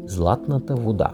Златната вода.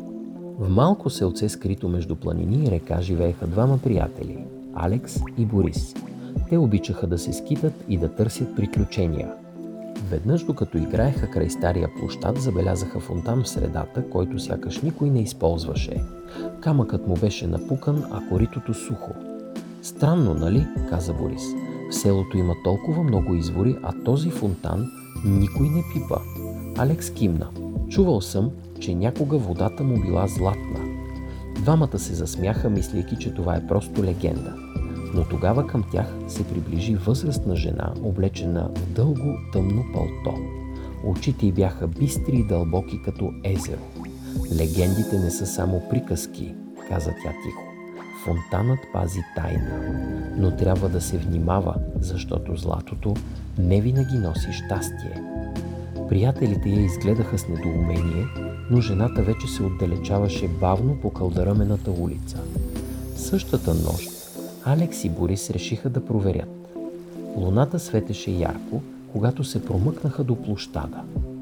В малко селце, скрито между планини и река, живееха двама приятели – Алекс и Борис. Те обичаха да се скитат и да търсят приключения. Веднъж, докато играеха край стария площад, забелязаха фонтан в средата, който сякаш никой не използваше. Камъкът му беше напукан, а коритото сухо. „Странно, нали?“ каза Борис. „В селото има толкова много извори, а този фонтан никой не пипа.“ Алекс кимна. „Чувал съм, че някога водата му била златна.“ Двамата се засмяха, мислейки, че това е просто легенда. Но тогава към тях се приближи възрастна жена, облечена в дълго тъмно палто. Очите й бяха бистри и дълбоки като езеро. „Легендите не са само приказки“, каза тя тихо. „Фонтанът пази тайна. Но трябва да се внимава, защото златото не винаги носи щастие.“ Приятелите я изгледаха с недоумение, но жената вече се отдалечаваше бавно по кълдъръмената улица. Същата нощ Алекс и Борис решиха да проверят. Луната светеше ярко, когато се промъкнаха до площада.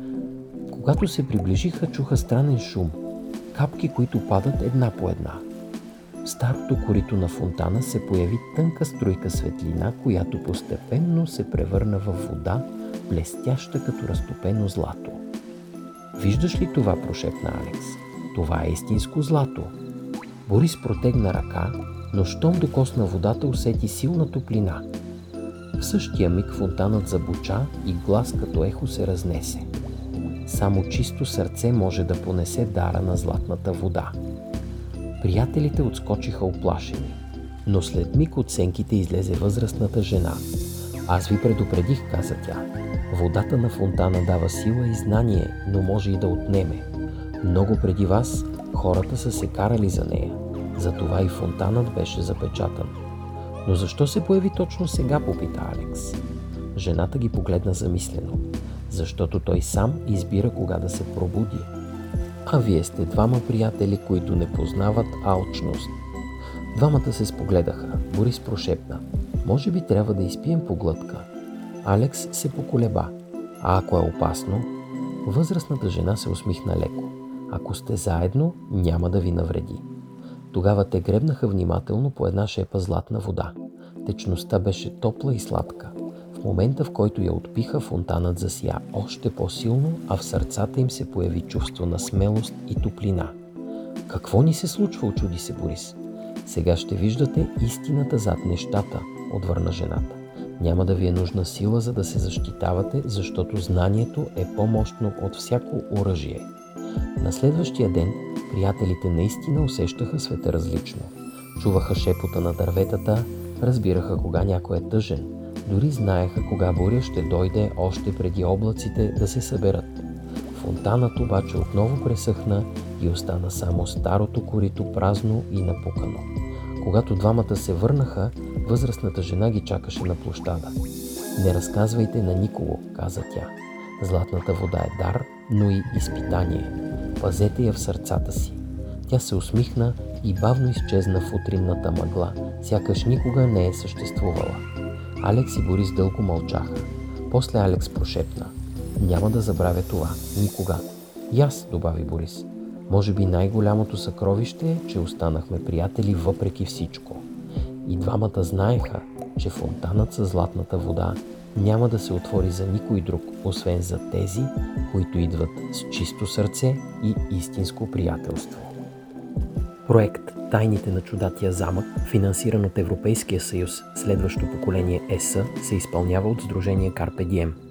Когато се приближиха, чуха странен шум. Капки, които падат една по една. В старото корито на фонтана се появи тънка струйка светлина, която постепенно се превърна в вода, блестяща като разтопено злато. „Виждаш ли това?“ прошепна Алекс. „Това е истинско злато.“ Борис протегна ръка, но щом докосна водата, усети силна топлина. В същия миг фонтанът забуча и глас като ехо се разнесе. „Само чисто сърце може да понесе дара на златната вода.“ Приятелите отскочиха уплашени, но след миг от сенките излезе възрастната жена. „Аз ви предупредих“, каза тя. „Водата на фонтана дава сила и знание, но може и да отнеме. Много преди вас хората са се карали за нея. Затова и фонтанът беше запечатан.“ „Но защо се появи точно сега?“ попита Алекс. Жената ги погледна замислено. „Защото той сам избира кога да се пробуди. А вие сте двама приятели, които не познават алчност.“ Двамата се спогледаха. Борис прошепна: „Може би трябва да изпием по глътка.“ Алекс се поколеба. „А ако е опасно?“ Възрастната жена се усмихна леко. „Ако сте заедно, няма да ви навреди.“ Тогава те гребнаха внимателно по една шепа златна вода. Течността беше топла и сладка. В момента, в който я отпиха, фонтанът засия още по-силно, а в сърцата им се появи чувство на смелост и топлина. „Какво ни се случва?“ учуди се Борис. „Сега ще виждате истината зад нещата“, отвърна жената. „Няма да ви е нужна сила, за да се защитавате, защото знанието е по-мощно от всяко оръжие.“ На следващия ден приятелите наистина усещаха света различно. Чуваха шепота на дърветата, разбираха кога някой е тъжен, дори знаеха кога буря ще дойде още преди облаците да се съберат. Фонтанът обаче отново пресъхна и остана само старото корито празно и напукано. Когато двамата се върнаха, възрастната жена ги чакаше на площада. „Не разказвайте на никого“, каза тя. „Златната вода е дар, но и изпитание. Пазете я в сърцата си.“ Тя се усмихна и бавно изчезна в утринната мъгла, сякаш никога не е съществувала. Алекс и Борис дълго мълчаха. После Алекс прошепна: „Няма да забравя това. Никога.“ „И аз“, добави Борис. „Може би най-голямото съкровище е, че останахме приятели въпреки всичко.“ И двамата знаеха, че фонтанът със златната вода няма да се отвори за никой друг, освен за тези, които идват с чисто сърце и истинско приятелство. Проект „Тайните на чудатия замък“, финансиран от Европейския съюз, следващо поколение ЕС, се изпълнява от Сдружение Carpe Diem.